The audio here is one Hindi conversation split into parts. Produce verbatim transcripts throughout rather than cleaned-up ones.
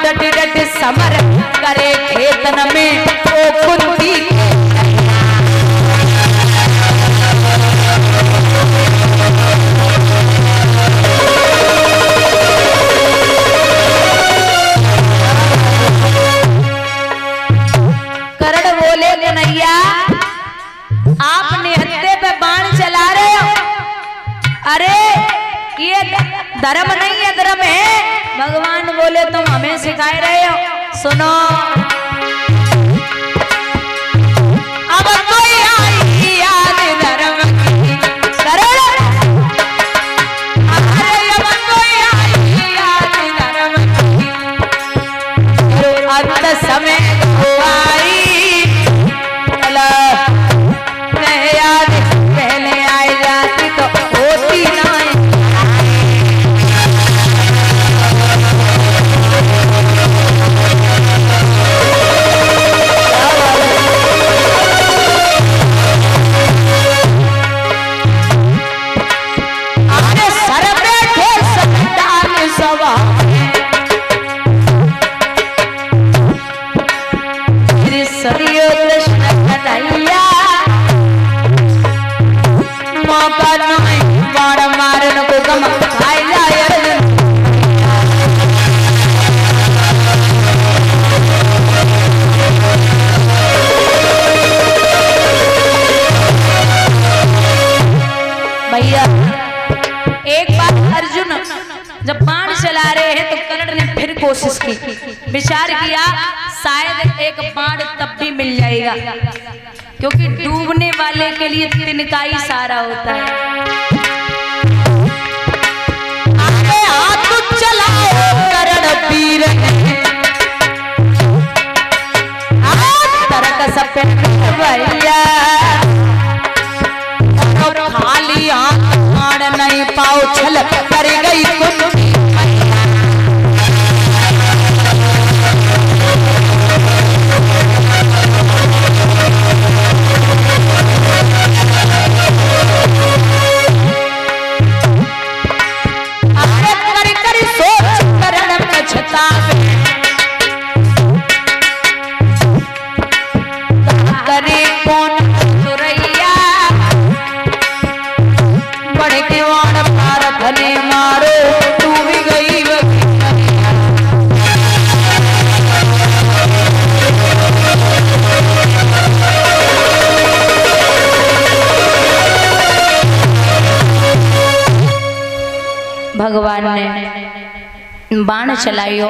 डट डट समर करे खेतन में ओ कुंती कर्ण बोले कन्हैया आप निहत्थे पे बाण चला रहे हो, अरे ये धर्म नहीं है, धर्म है। भगवान बोले तुम हमें सिखाए रहे हो, सुनो अब कोई आई याद धर्म की करण, अरे अब कोई आई याद धर्म की अंत समय आई नहीं याद पहले आई जाती तो होती ना। एक बार अर्जुन जब बाण चला रहे हैं तो कर्ण ने फिर कोशिश की, विचार किया शायद एक बाण तब भी मिल जाएगा, क्योंकि डूबने वाले के लिए तिनका ही सहारा होता है। आगे हाथ चलाओ कर्ण वीर भैया, खाली हाथ बाण नहीं पाओ छल कर गई कुंती भगवान ने बाण चलायो।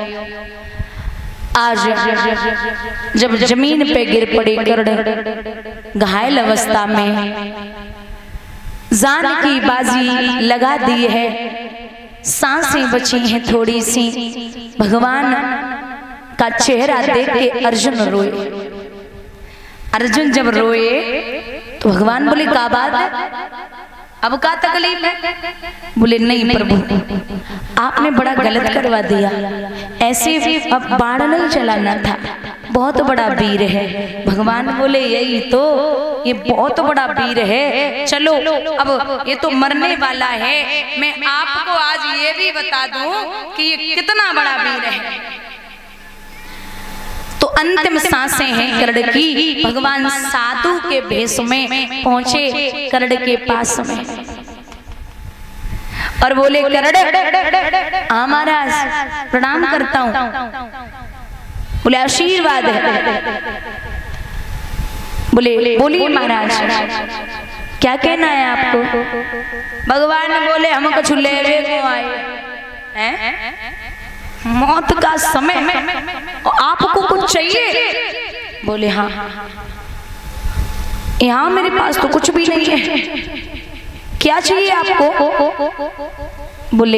आज जब जमीन पे गिर पड़ी कर्ण घायल अवस्था में, जान की बाजी लगा दी है, सांसें बची हैं थोड़ी सी। भगवान का चेहरा देख के अर्जुन रोए। अर्जुन जब रोए तो भगवान बोले का बात है, अब का तकलीफ है? बोले नहीं प्रभु, आपने बड़ा गलत करवा दिया, ऐसे अब बाण नहीं चलाना था, बहुत बड़ा वीर है। भगवान बोले यही तो, ये बहुत बड़ा वीर है, चलो अब ये तो मरने वाला है, मैं आपको आज ये भी बता दूं कि ये कितना बड़ा वीर है। तो अंतिम सांसें हैं कर्ण की। भगवान साधु के भेष में पहुंचे कर्ण के पास में और बोले कर्ण, हाँ महाराज प्रणाम करता हूं। बोले आशीर्वाद है। बोले बोलिए महाराज क्या कहना है आपको? भगवान बोले हम कुछ लेवे को आए हैं, मौत का समय आपको कुछ चाहिए? बोले हाँ, यहाँ मेरे पास तो कुछ भी नहीं है, क्या चाहिए आपको? बोले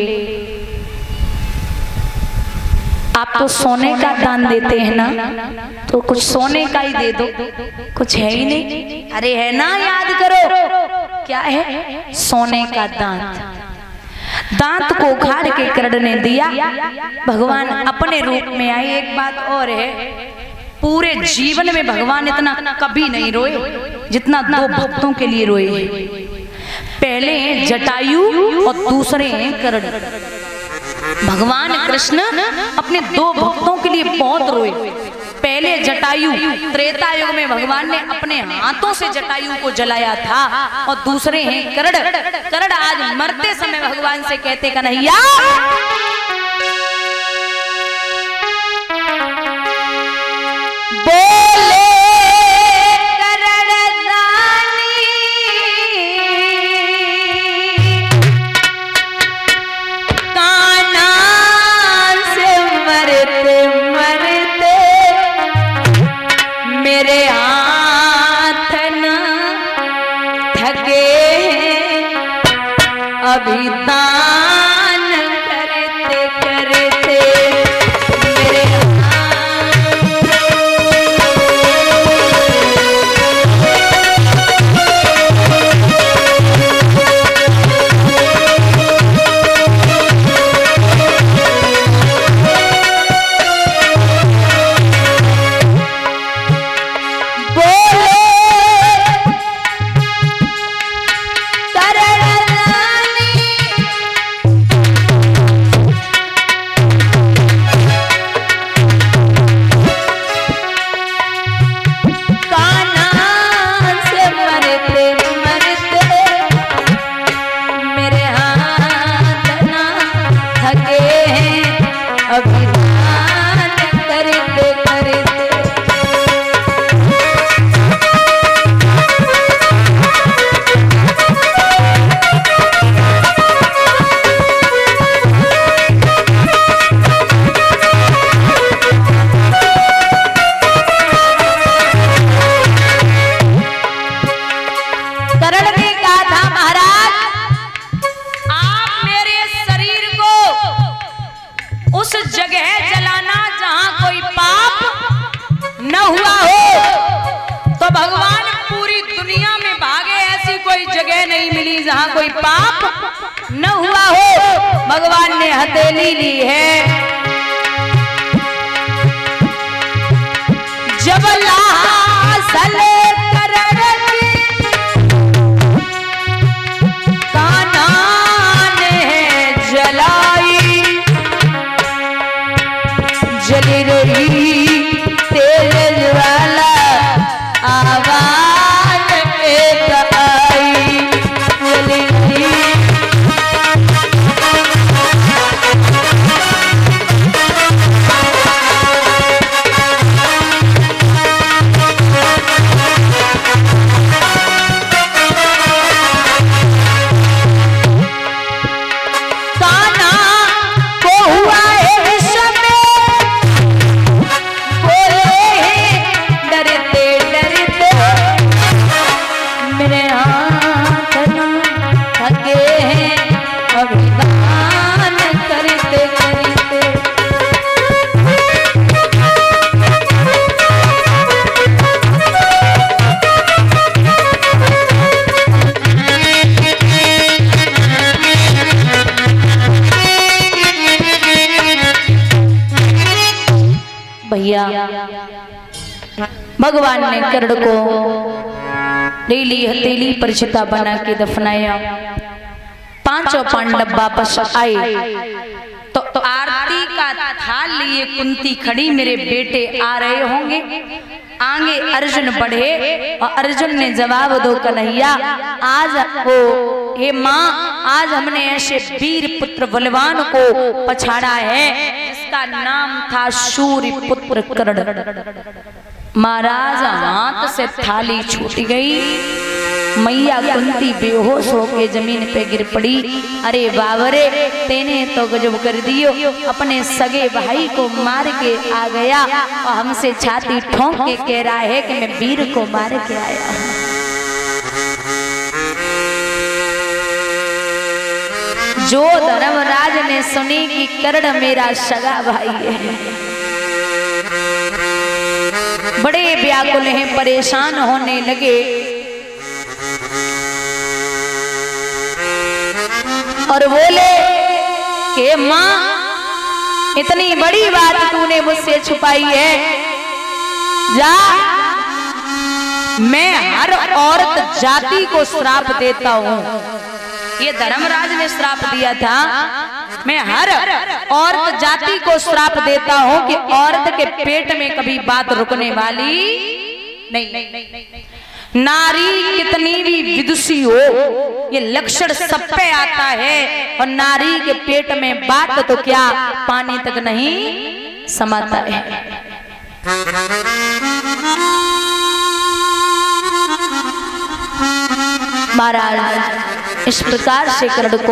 आप तो सोने का दान देते हैं ना, तो कुछ सोने का ही दे दो। कुछ है ही नहीं। अरे है ना, याद करो क्या है? सोने का दांत। दांत को उखाड़ के कर्ण ने दिया। भगवान अपने रूप में आए। एक बात और है, पूरे जीवन में भगवान इतना कभी नहीं रोए जितना दो भक्तों के लिए रोए। पहले जटायु और दूसरे कर्ण। भगवान कृष्ण अपने दो भक्तों के लिए बहुत रोए। पहले जटायु, त्रेता युग में भगवान ने अपने हाथों से जटायु को जलाया था, और दूसरे हैं करण। करण आज मरते समय भगवान से कहते कन्हैया बोले अभी दान करते करते मेरे जहां कोई पाप न हुआ हो। भगवान ने हथेली ली है, जब लासल करण कान्हा ने जलाई, जली रही तेज वाला आवाज एक आई, भैया भगवान ने कर्ण को लीली हथेली पर चिता बना के दफनाया। पांचों पांडव वापस आए तो, तो आरती का थाल लिए कुंती खड़ी, मेरे बेटे आ रहे होंगे। आगे अर्जुन बढ़े और अर्जुन ने जवाब दो कन्हैया आज को हे माँ, आज हमने ऐसे वीर पुत्र बलवान को पछाड़ा है जिसका नाम था शूर पुत्र कर्ण। महाराज हाथ से थाली छूट गई, मैया कुंती बेहोश होके जमीन पे गिर पड़ी। अरे बाबरे, तेने तो गजब कर दियो, अपने सगे भाई को मार के आ गया और हमसे छाती ठोंक के कह रहा है कि मैं वीर को मार के आया हूँ। जो धर्मराज ने सुनी कि कर्ण मेरा सगा भाई है, बड़े व्याकुल हैं, परेशान होने लगे। और बोले कि माँ, इतनी बड़ी बात तूने मुझसे छुपाई है, जा मैं हर औरत जाति को श्राप देता हूँ ये धर्मराज ने श्राप दिया था। मैं हर औरत जाति को श्राप देता हूं कि औरत के पेट में कभी बात रुकने वाली नहीं। नारी कितनी भी विदुषी हो, ये लक्षण सब पे आता है। और नारी के पेट में बात तो क्या पानी तक नहीं समाता है। महाराज इस प्रकार से कर्ण को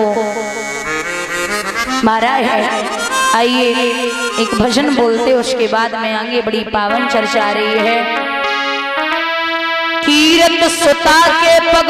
मारा है। आइए एक भजन बोलते, उसके बाद में आगे बड़ी पावन चर्चा आ रही है। कीरत सुता के पग